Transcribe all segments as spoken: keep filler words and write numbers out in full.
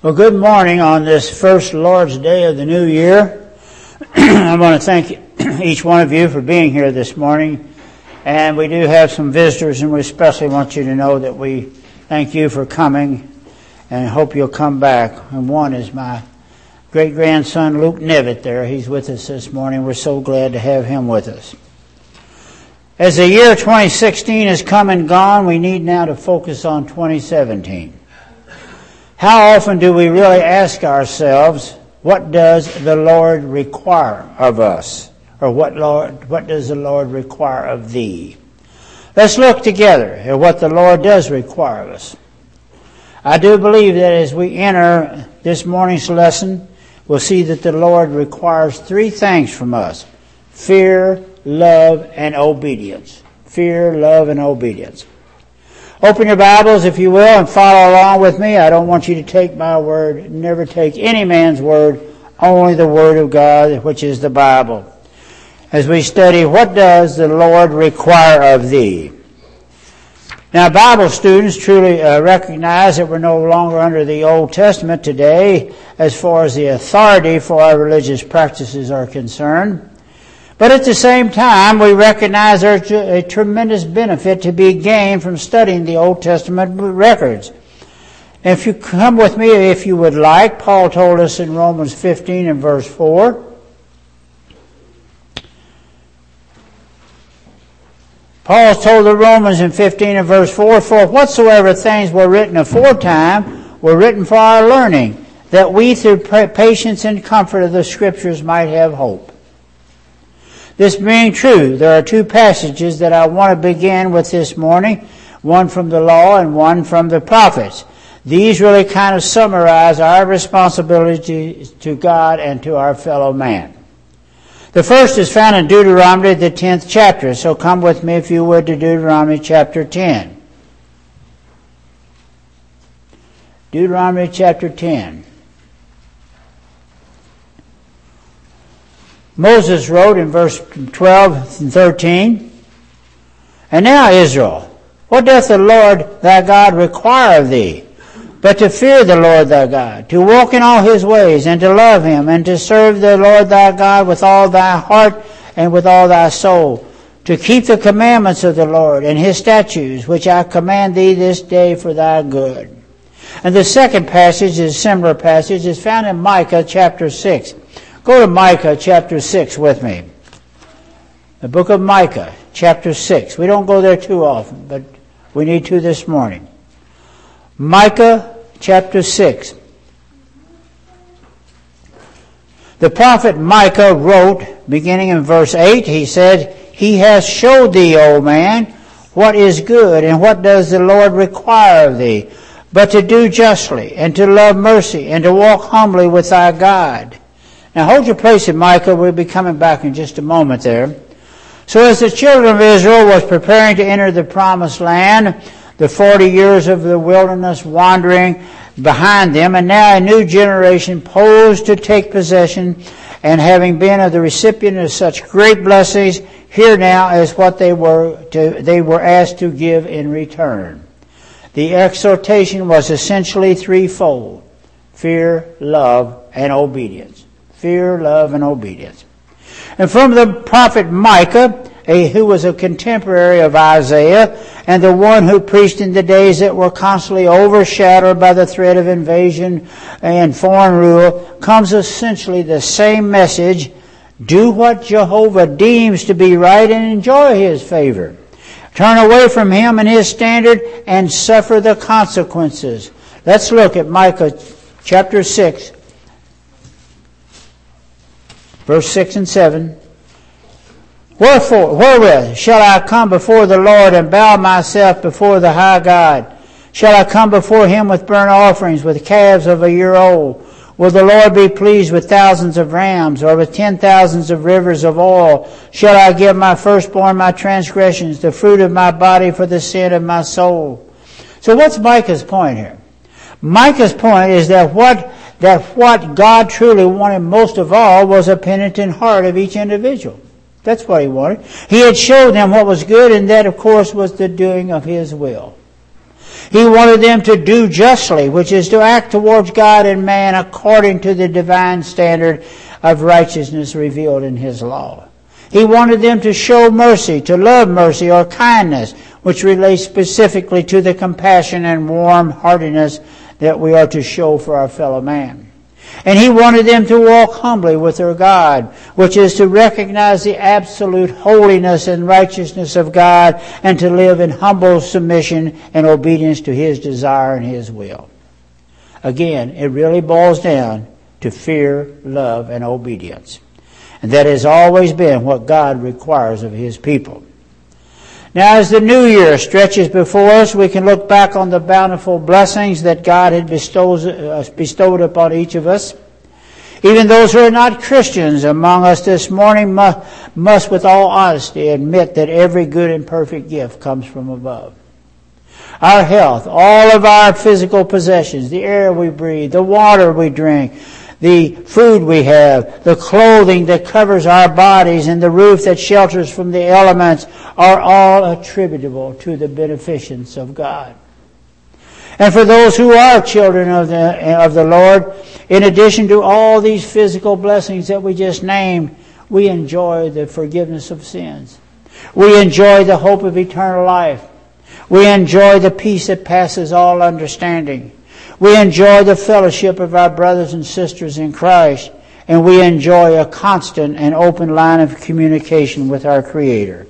Well, good morning on this first Lord's Day of the new year. I want to thank each one of you for being here this morning. And we do have some visitors, and we especially want you to know that we thank you for coming and hope you'll come back. And one is my great-grandson, Luke Nivet there. He's with us this morning. We're so glad to have him with us. As the year twenty sixteen has come and gone, we need now to focus on twenty seventeen. How often do we really ask ourselves, what does the Lord require of us? Or what Lord, what does the Lord require of thee? Let's look together at what the Lord does require of us. I do believe that as we enter this morning's lesson, we'll see that the Lord requires three things from us: fear, love, and obedience. Fear, love, and obedience. Open your Bibles, if you will, and follow along with me. I don't want you to take my word. Never take any man's word, only the Word of God, which is the Bible. As we study, what does the Lord require of thee? Now, Bible students truly uh, recognize that we're no longer under the Old Testament today as far as the authority for our religious practices are concerned. But at the same time, we recognize there's a tremendous benefit to be gained from studying the Old Testament records. If you come with me, if you would like, Paul told us in Romans fifteen and verse four. Paul told the Romans in fifteen and verse four, "For whatsoever things were written aforetime were written for our learning, that we through patience and comfort of the Scriptures might have hope." This being true, there are two passages that I want to begin with this morning, one from the law and one from the prophets. These really kind of summarize our responsibility to God and to our fellow man. The first is found in Deuteronomy, the tenth chapter. So come with me, if you would, to Deuteronomy chapter ten. Deuteronomy chapter ten. Moses wrote in verse twelve and thirteen, "And now, Israel, what doth the Lord thy God require of thee? But to fear the Lord thy God, to walk in all his ways, and to love him, and to serve the Lord thy God with all thy heart and with all thy soul, to keep the commandments of the Lord and his statutes, which I command thee this day for thy good." And the second passage is a similar passage. It's found in Micah chapter six. Go to Micah chapter six with me. The book of Micah chapter six. We don't go there too often, but we need to this morning. Micah chapter six. The prophet Micah wrote, beginning in verse eight, he said, "He has showed thee, O man, what is good, and what does the Lord require of thee, but to do justly, and to love mercy, and to walk humbly with thy God." Now hold your place in Micah. We'll be coming back in just a moment there. So as the children of Israel was preparing to enter the promised land, the forty years of the wilderness wandering behind them, and now a new generation posed to take possession, and having been of the recipient of such great blessings, here now is what they were to, they were asked to give in return. The exhortation was essentially threefold: fear, love, and obedience. Fear, love, and obedience. And from the prophet Micah, a, who was a contemporary of Isaiah, and the one who preached in the days that were constantly overshadowed by the threat of invasion and foreign rule, comes essentially the same message: do what Jehovah deems to be right and enjoy his favor. Turn away from him and his standard and suffer the consequences. Let's look at Micah chapter six. Verse six and seven. "Wherefore, wherewith shall I come before the Lord and bow myself before the high God? Shall I come before him with burnt offerings, with calves of a year old? Will the Lord be pleased with thousands of rams, or with ten thousands of rivers of oil? Shall I give my firstborn my transgressions, the fruit of my body for the sin of my soul?" So what's Micah's point here? Micah's point is that what that what God truly wanted most of all was a penitent heart of each individual. That's what he wanted. He had showed them what was good, and that, of course, was the doing of his will. He wanted them to do justly, which is to act towards God and man according to the divine standard of righteousness revealed in His law. He wanted them to show mercy, to love mercy or kindness, which relates specifically to the compassion and warm-heartedness that we are to show for our fellow man. And He wanted them to walk humbly with their God, which is to recognize the absolute holiness and righteousness of God and to live in humble submission and obedience to His desire and His will. Again, it really boils down to fear, love, and obedience. And that has always been what God requires of His people. Now, as the new year stretches before us, we can look back on the bountiful blessings that God had bestowed, uh, bestowed upon each of us. Even those who are not Christians among us this morning must, must with all honesty admit that every good and perfect gift comes from above. Our health, all of our physical possessions, the air we breathe, the water we drink, the food we have, the clothing that covers our bodies, and the roof that shelters from the elements are all attributable to the beneficence of God. And for those who are children of the, of the Lord, in addition to all these physical blessings that we just named, we enjoy the forgiveness of sins. We enjoy the hope of eternal life. We enjoy the peace that passes all understanding. We enjoy the fellowship of our brothers and sisters in Christ, and we enjoy a constant and open line of communication with our Creator.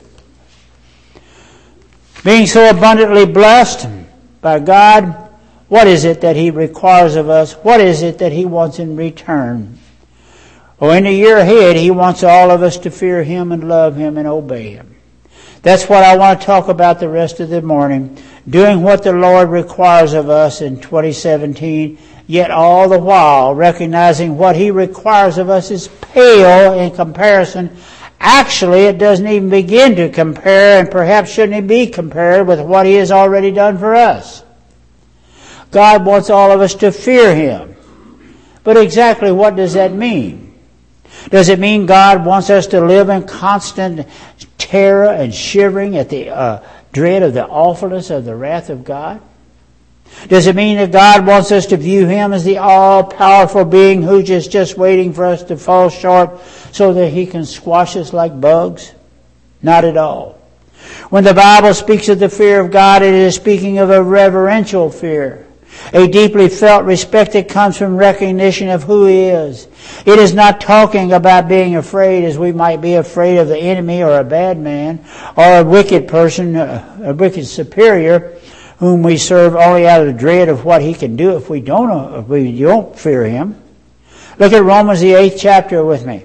Being so abundantly blessed by God, what is it that He requires of us? What is it that He wants in return? Well, in the year ahead, He wants all of us to fear Him and love Him and obey Him. That's what I want to talk about the rest of the morning. Doing what the Lord requires of us in twenty seventeen, yet all the while recognizing what He requires of us is pale in comparison. Actually, it doesn't even begin to compare, and perhaps shouldn't it be compared with what He has already done for us. God wants all of us to fear Him. But exactly what does that mean? Does it mean God wants us to live in constant terror and shivering at the uh, dread of the awfulness of the wrath of God? Does it mean that God wants us to view Him as the all-powerful being who's just, just waiting for us to fall short so that He can squash us like bugs? Not at all. When the Bible speaks of the fear of God, it is speaking of a reverential fear, a deeply felt respect that comes from recognition of who He is. It is not talking about being afraid as we might be afraid of the enemy or a bad man or a wicked person, a wicked superior whom we serve only out of the dread of what he can do if we don't, if we don't fear Him. Look at Romans the eighth chapter with me.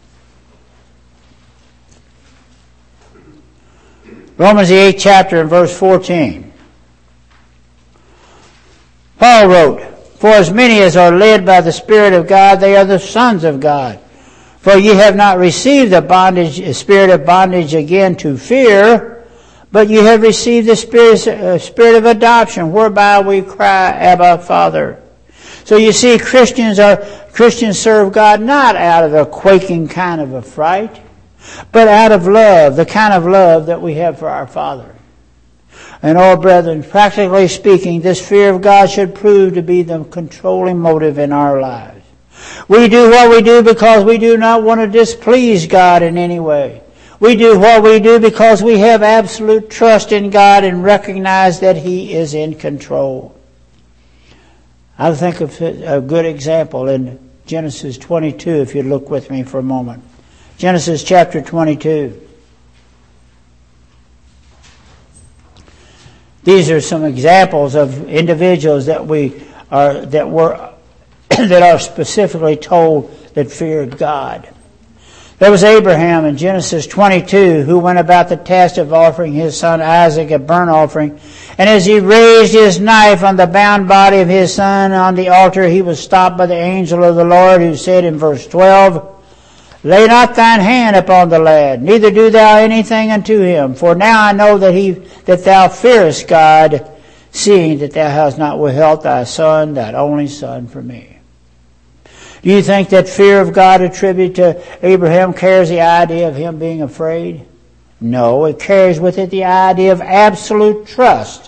Romans the eighth chapter and verse fourteen. Paul wrote, "For as many as are led by the Spirit of God, they are the sons of God. For ye have not received the bondage, the spirit of bondage again to fear, but you have received the spirit, uh, spirit of adoption, whereby we cry, Abba, Father." So you see, Christians are Christians serve God not out of a quaking kind of a fright, but out of love, the kind of love that we have for our Father. And all brethren, practically speaking, this fear of God should prove to be the controlling motive in our lives. We do what we do because we do not want to displease God in any way. We do what we do because we have absolute trust in God and recognize that He is in control. I think of a good example in Genesis twenty-two, if you look with me for a moment. Genesis chapter twenty-two. These are some examples of individuals that we are that were that are specifically told that feared God. There was Abraham in Genesis twenty-two who went about the task of offering his son Isaac a burnt offering. And as he raised his knife on the bound body of his son on the altar, he was stopped by the angel of the Lord, who said in verse twelve, "Lay not thine hand upon the lad, neither do thou anything unto him. For now I know that he that thou fearest God, seeing that thou hast not withheld thy son, thy only son, from me." Do you think that fear of God attributed to Abraham carries the idea of him being afraid? No, it carries with it the idea of absolute trust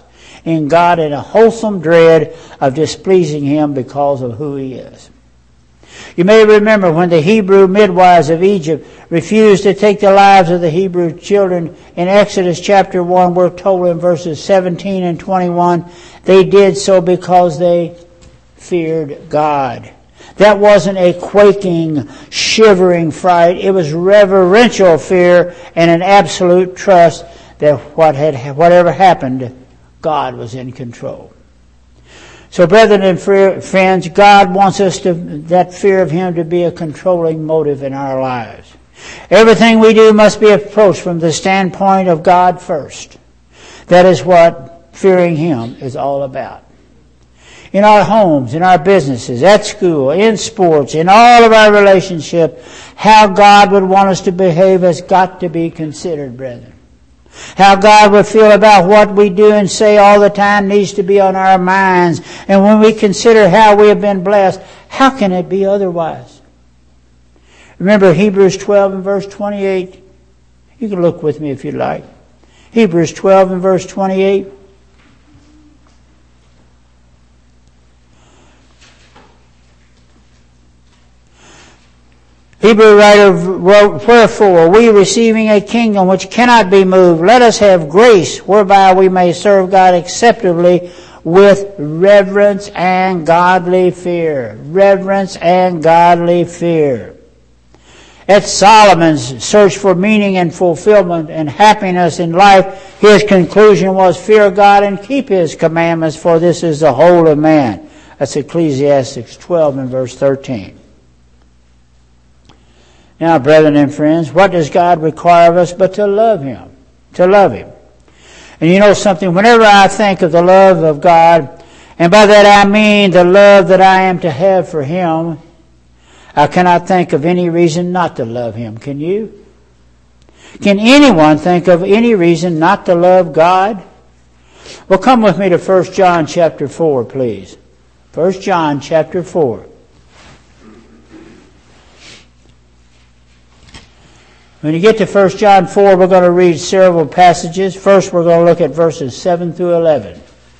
in God and a wholesome dread of displeasing Him because of who He is. You may remember when the Hebrew midwives of Egypt refused to take the lives of the Hebrew children in Exodus chapter one, we're told in verses seventeen and twenty-one, they did so because they feared God. That wasn't a quaking, shivering fright. It was reverential fear and an absolute trust that what had, whatever happened, God was in control. So, brethren and friends, God wants us to, that fear of Him to be a controlling motive in our lives. Everything we do must be approached from the standpoint of God first. That is what fearing Him is all about. In our homes, in our businesses, at school, in sports, in all of our relationships, how God would want us to behave has got to be considered, brethren. How God would feel about what we do and say all the time needs to be on our minds. And when we consider how we have been blessed, how can it be otherwise? Remember Hebrews twelve and verse twenty-eight. You can look with me if you'd like. Hebrews twelve and verse twenty-eight. Hebrew writer wrote, wherefore, we receiving a kingdom which cannot be moved, let us have grace whereby we may serve God acceptably with reverence and godly fear. Reverence and godly fear. At Solomon's search for meaning and fulfillment and happiness in life, his conclusion was fear God and keep His commandments, for this is the whole of man. That's Ecclesiastes twelve and verse thirteen. Now, brethren and friends, what does God require of us but to love Him? To love Him. And you know something, whenever I think of the love of God, and by that I mean the love that I am to have for Him, I cannot think of any reason not to love Him. Can you? Can anyone think of any reason not to love God? Well, come with me to First John chapter four, please. First John chapter four. When you get to First John four, we're going to read several passages. First, we're going to look at verses seven through eleven.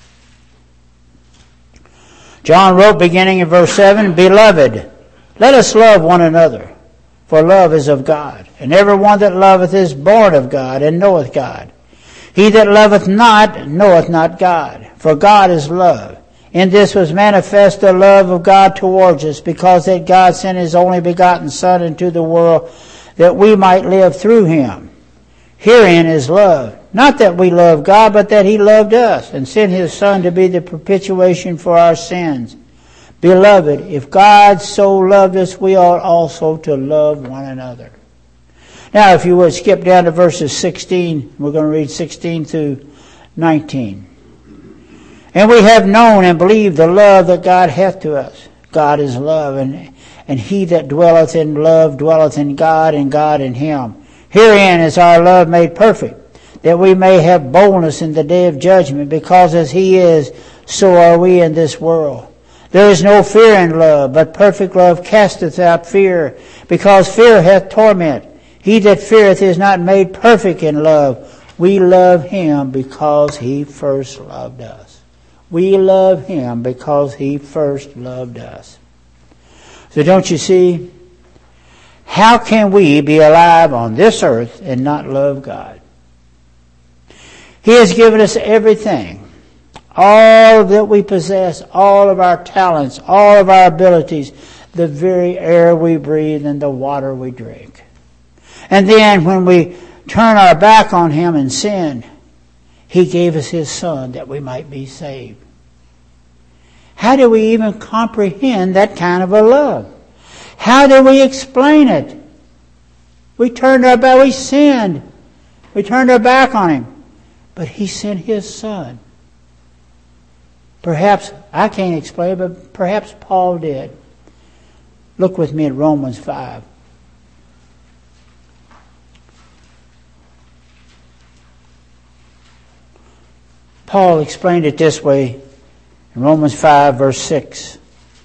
John wrote, beginning in verse seven, Beloved, let us love one another, for love is of God. And every one that loveth is born of God, and knoweth God. He that loveth not, knoweth not God, for God is love. In this was manifest the love of God towards us, because that God sent His only begotten Son into the world, that we might live through Him. Herein is love. Not that we love God, but that He loved us, and sent His Son to be the propitiation for our sins. Beloved, if God so loved us, we ought also to love one another. Now, if you would skip down to verses sixteen, we're going to read sixteen through nineteen. And we have known and believed the love that God hath to us. God is love, and And he that dwelleth in love dwelleth in God, and God in him. Herein is our love made perfect, that we may have boldness in the day of judgment, because as He is, so are we in this world. There is no fear in love, but perfect love casteth out fear, because fear hath torment. He that feareth is not made perfect in love. We love Him because He first loved us. We love Him because He first loved us. So don't you see? How can we be alive on this earth and not love God? He has given us everything. All that we possess, all of our talents, all of our abilities, the very air we breathe and the water we drink. And then when we turn our back on Him and sin, He gave us His Son that we might be saved. How do we even comprehend that kind of a love? How do we explain it? We turned our back, we sinned. We turned our back on Him. But He sent His Son. Perhaps, I can't explain it, but perhaps Paul did. Look with me at Romans five. Paul explained it this way in Romans five, verse six.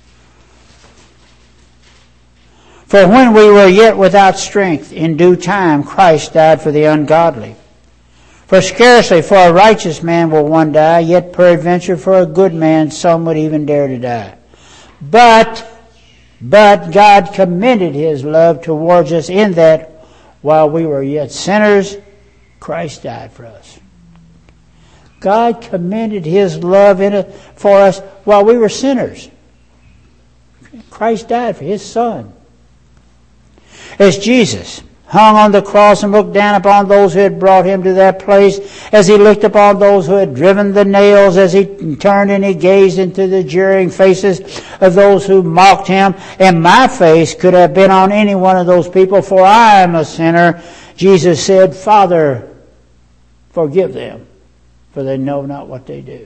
For when we were yet without strength, in due time Christ died for the ungodly. For scarcely for a righteous man will one die, yet peradventure for a good man some would even dare to die. But, but God commended his love towards us in that while we were yet sinners, Christ died for us. God commended his love in it for us while we were sinners. Christ died for his Son. As Jesus hung on the cross and looked down upon those who had brought him to that place, as he looked upon those who had driven the nails, as he turned and he gazed into the jeering faces of those who mocked him, and my face could have been on any one of those people, for I am a sinner, Jesus said, Father, forgive them, for they know not what they do.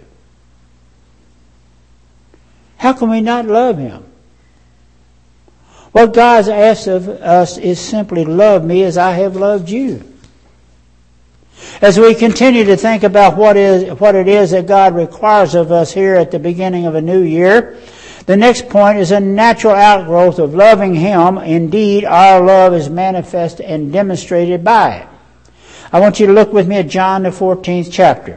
How can we not love him? What God asks of us is simply love me as I have loved you. As we continue to think about what is what it is that God requires of us here at the beginning of a new year, the next point is a natural outgrowth of loving him. Indeed, our love is manifest and demonstrated by it. I want you to look with me at John the fourteenth chapter.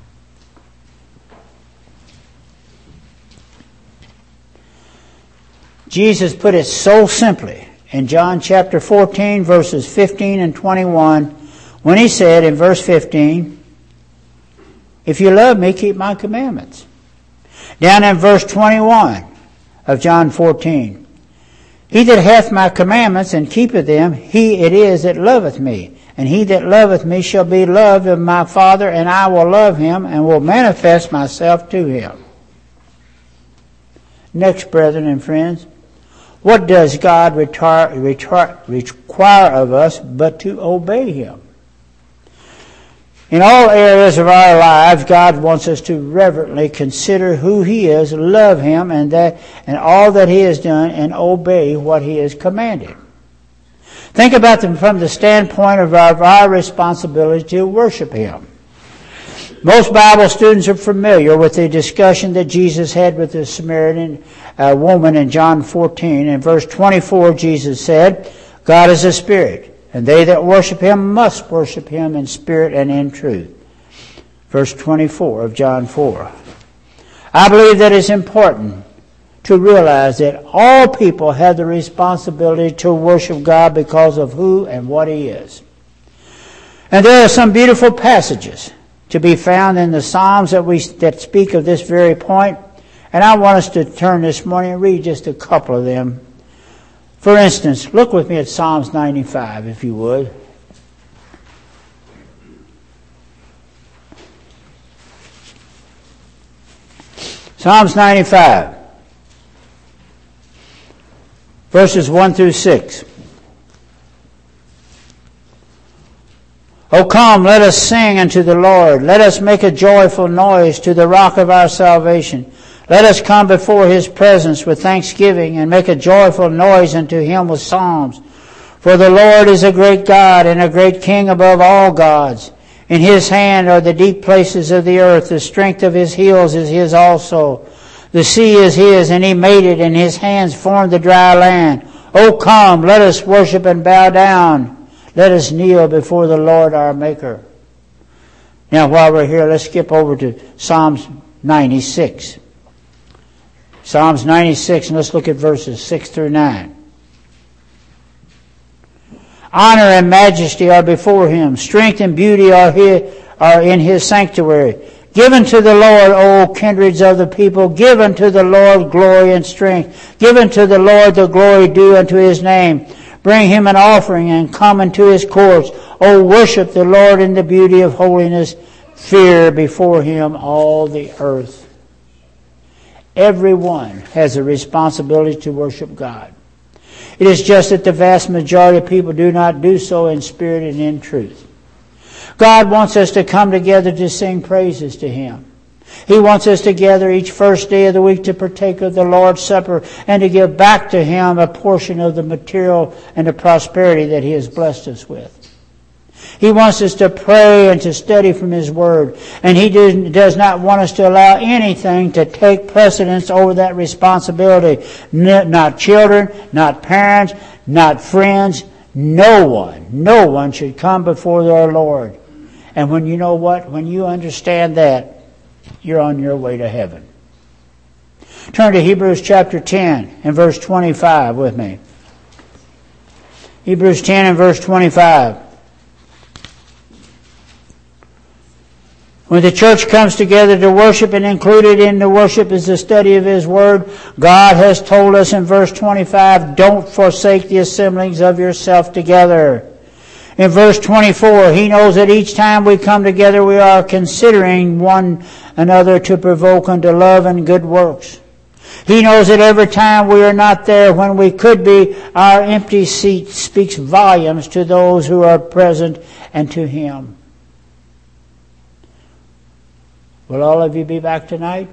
Jesus put it so simply in John chapter fourteen, verses fifteen and twenty-one, when he said in verse fifteen, if you love me, keep my commandments. Down in verse twenty-one of John fourteen, he that hath my commandments and keepeth them, he it is that loveth me. And he that loveth me shall be loved of my Father, and I will love him and will manifest myself to him. Next, brethren and friends, what does God retar- retar- require of us but to obey him? In all areas of our lives, God wants us to reverently consider who he is, love him, and that and all that he has done, and obey what he has commanded. Think about them from the standpoint of our, of our responsibility to worship him. Most Bible students are familiar with the discussion that Jesus had with the Samaritan uh, woman in John fourteen. In verse twenty-four, Jesus said, God is a spirit, and they that worship him must worship him in spirit and in truth. Verse twenty-four of John four. I believe that it's important to realize that all people have the responsibility to worship God because of who and what he is. And there are some beautiful passages to be found in the Psalms that we that speak of this very point. And I want us to turn this morning and read just a couple of them. For instance, look with me at Psalms ninety-five, if you would. Psalms ninety-five, verses one through six. O come, let us sing unto the Lord. Let us make a joyful noise to the rock of our salvation. Let us come before his presence with thanksgiving and make a joyful noise unto him with psalms. For the Lord is a great God and a great King above all gods. In his hand are the deep places of the earth. The strength of his heels is his also. The sea is his, and he made it, and his hands formed the dry land. O come, let us worship and bow down. Let us kneel before the Lord our Maker. Now, while we're here, let's skip over to Psalms ninety-six. Psalms ninety-six, and let's look at verses six through nine. Honor and majesty are before him. Strength and beauty are, his, are in his sanctuary. Give unto the Lord, O kindreds of the people. Give unto the Lord glory and strength. Give unto the Lord the glory due unto his name. Bring him an offering and come into his courts. O worship the Lord in the beauty of holiness. Fear before him all the earth. Everyone has a responsibility to worship God. It is just that the vast majority of people do not do so in spirit and in truth. God wants us to come together to sing praises to him. He wants us to gather each first day of the week to partake of the Lord's Supper and to give back to him a portion of the material and the prosperity that he has blessed us with. He wants us to pray and to study from his word. And he does not want us to allow anything to take precedence over that responsibility. Not children, not parents, not friends. No one, no one should come before their Lord And when you know what? When you understand that, you're on your way to heaven. Turn to Hebrews chapter ten and verse twenty-five with me. Hebrews ten and verse twenty-five. When the church comes together to worship, and included in the worship is the study of His Word, God has told us in verse twenty-five, don't forsake the assemblings of yourself together. In verse twenty-four, He knows that each time we come together, we are considering one another to provoke unto love and good works. He knows that every time we are not there when we could be, our empty seat speaks volumes to those who are present and to Him. Will all of you be back tonight?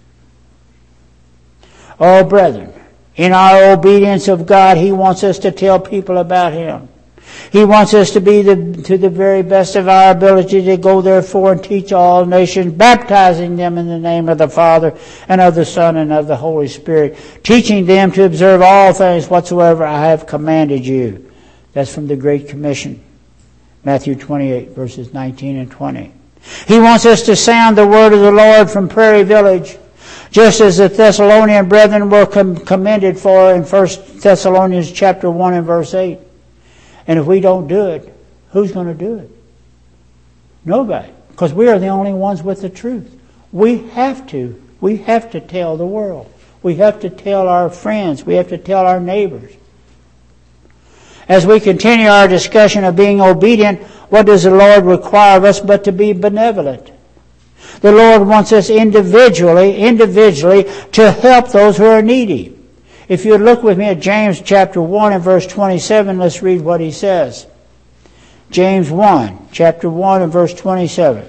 Oh, brethren, in our obedience of God, He wants us to tell people about Him. He wants us to be the, to the very best of our ability to go therefore and teach all nations, baptizing them in the name of the Father and of the Son and of the Holy Spirit, teaching them to observe all things whatsoever I have commanded you. That's from the Great Commission, Matthew twenty-eight, verses nineteen and twenty. He wants us to sound the word of the Lord from Prairie Village, just as the Thessalonian brethren were com- commended for in First Thessalonians chapter one and verse eight. And if we don't do it, who's going to do it? Nobody. Because we are the only ones with the truth. We have to. We have to tell the world. We have to tell our friends. We have to tell our neighbors. As we continue our discussion of being obedient, what does the Lord require of us but to be benevolent? The Lord wants us individually, individually to help those who are needy. If you look with me at James chapter one and verse twenty-seven, let's read what he says. James one, chapter one and verse twenty-seven.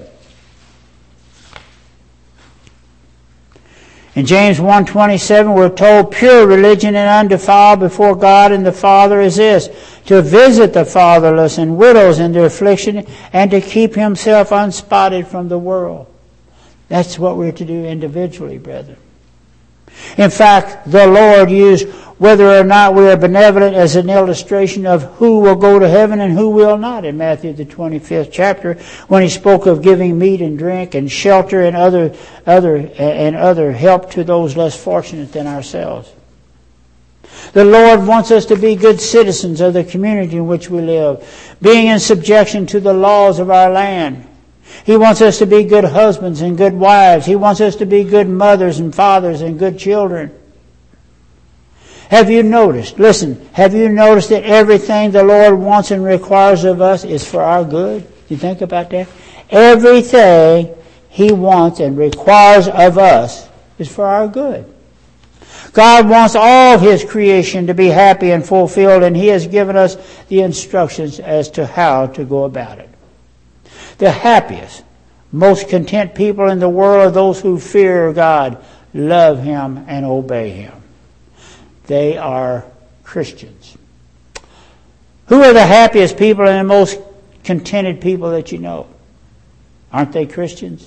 In James one twenty-seven, we're told, pure religion and undefiled before God and the Father is this, to visit the fatherless and widows in their affliction, and to keep himself unspotted from the world. That's what we're to do individually, brethren. In fact, the Lord used whether or not we are benevolent as an illustration of who will go to heaven and who will not in Matthew the twenty-fifth chapter, when He spoke of giving meat and drink and shelter and other other and other help to those less fortunate than ourselves. The Lord wants us to be good citizens of the community in which we live, being in subjection to the laws of our land. He wants us to be good husbands and good wives. He wants us to be good mothers and fathers and good children. Have you noticed, listen, have you noticed that everything the Lord wants and requires of us is for our good? You think about that? Everything He wants and requires of us is for our good. God wants all His creation to be happy and fulfilled, and He has given us the instructions as to how to go about it. The happiest, most content people in the world are those who fear God, love Him, and obey Him. They are Christians. Who are the happiest people and the most contented people that you know? Aren't they Christians?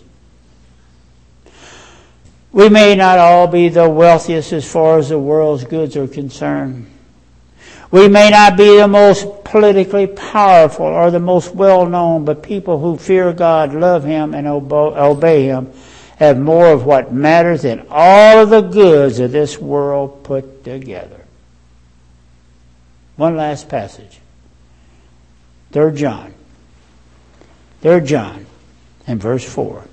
We may not all be the wealthiest as far as the world's goods are concerned. We may not be the most politically powerful or the most well-known, but people who fear God, love Him, and obey Him have more of what matters than all of the goods of this world put together. One last passage. Third John. Third John and verse four.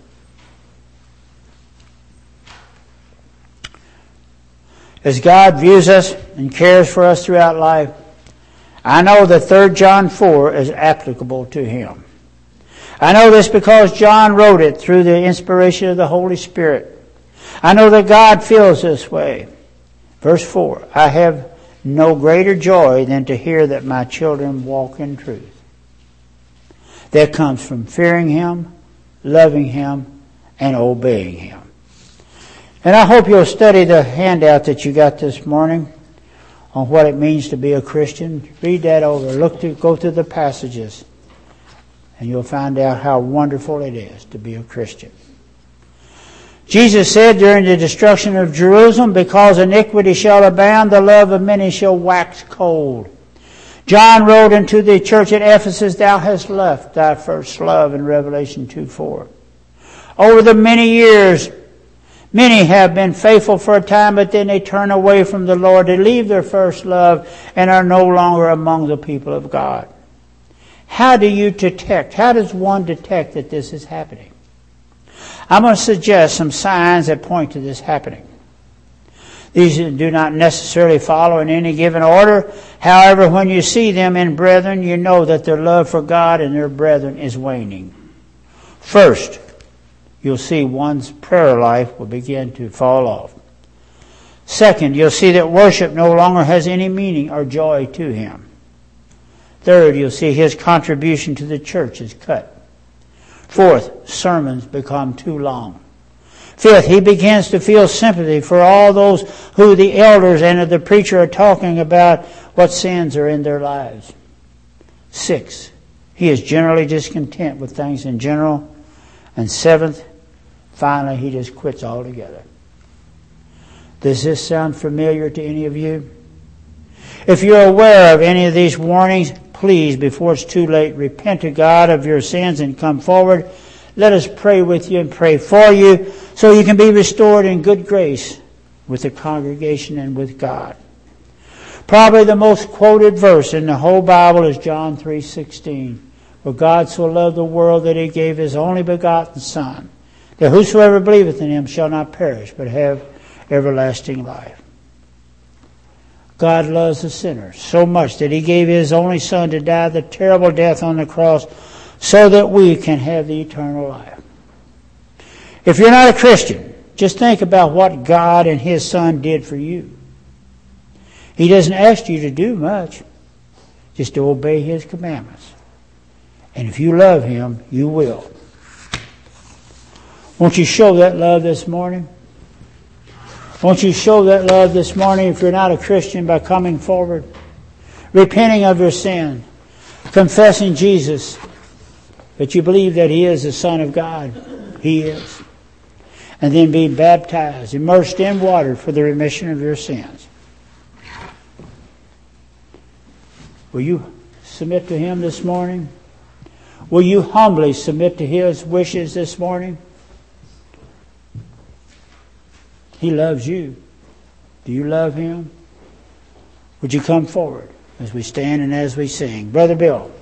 As God views us and cares for us throughout life, I know that Third John four is applicable to Him. I know this because John wrote it through the inspiration of the Holy Spirit. I know that God feels this way. Verse four, I have no greater joy than to hear that my children walk in truth. That comes from fearing Him, loving Him, and obeying Him. And I hope you'll study the handout that you got this morning on what it means to be a Christian. Read that over. Look to, go through the passages, and you'll find out how wonderful it is to be a Christian. Jesus said during the destruction of Jerusalem, because iniquity shall abound, the love of many shall wax cold. John wrote unto the church at Ephesus, thou hast left thy first love in Revelation two four. Over the many years, many have been faithful for a time, but then they turn away from the Lord. They leave their first love and are no longer among the people of God. How do you detect? How does one detect that this is happening? I'm going to suggest some signs that point to this happening. These do not necessarily follow in any given order. However, when you see them in brethren, you know that their love for God and their brethren is waning. First, you'll see one's prayer life will begin to fall off. Second, you'll see that worship no longer has any meaning or joy to him. Third, you'll see his contribution to the church is cut. Fourth, sermons become too long. Fifth, he begins to feel sympathy for all those who the elders and the preacher are talking about what sins are in their lives. Sixth, he is generally discontent with things in general. And seventh, finally, he just quits altogether. Does this sound familiar to any of you? If you're aware of any of these warnings, please, before it's too late, repent to God of your sins and come forward. Let us pray with you and pray for you so you can be restored in good grace with the congregation and with God. Probably the most quoted verse in the whole Bible is John three sixteen. For God so loved the world that he gave his only begotten Son, that whosoever believeth in him shall not perish, but have everlasting life. God loves the sinner so much that he gave his only Son to die the terrible death on the cross so that we can have the eternal life. If you're not a Christian, just think about what God and his Son did for you. He doesn't ask you to do much, just to obey his commandments. And if you love him, you will. Won't you show that love this morning? Won't you show that love this morning if you're not a Christian by coming forward, repenting of your sin, confessing Jesus, that you believe that he is the Son of God. He is. And then being baptized, immersed in water for the remission of your sins. Will you submit to him this morning? Will you humbly submit to his wishes this morning? He loves you. Do you love him? Would you come forward as we stand and as we sing? Brother Bill.